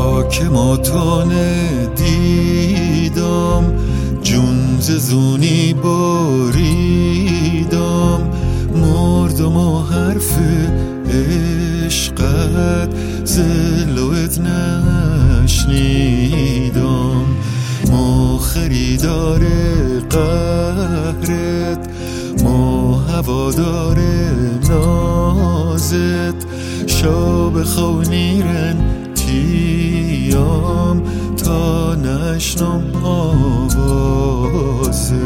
خاک ماتانه دیدم، جون ز زونی بریدم، مردم و حرف عشقت زلوت نشنیدم. ما خریدار قهرت، ما هوادار نازت، شاب خونیرن تیام تا نشنم آوازت.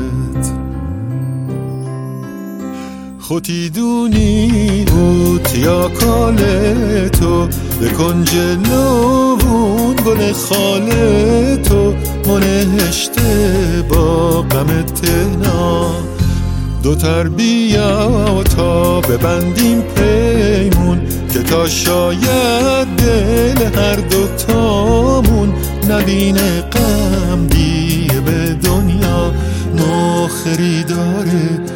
خودی دونی اوت یا کال تو، بکن جلوون گل خال تو، منهشته با غمت تهنا. دو تربیا تا ببندیم پیمون، که تا شاید دل هر دوتامون نبینه غم دیگه به دنیا. ما خریدار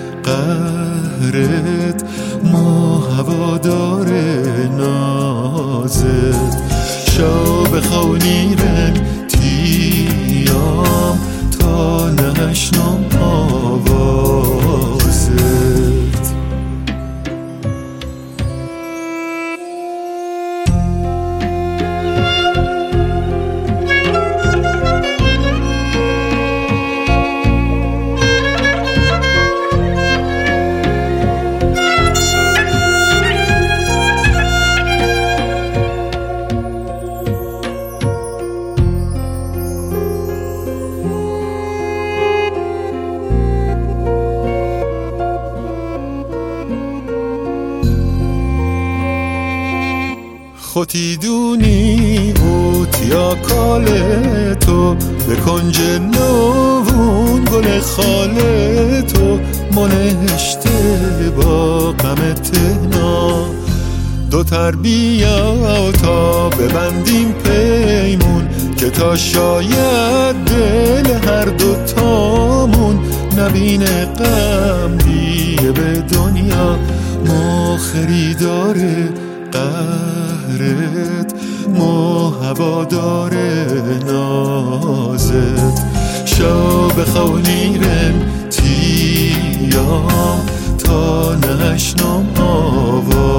قهرت، ما هوادار نازت، شاب خونیرن تیام تا نشنم آوازت. خودی دونی اوت یا کال تو، بکن جلوون گل خال تو، منهشته با غمت تهنا. دو تربیا تا ببندیم پیمون، که تا شاید دل هر دوتامون نبینه غم دیگه به دنیا. ما خریدار قهرت، ما هوادار نازت، شاب خونیرن تیام تا نشنم آواز.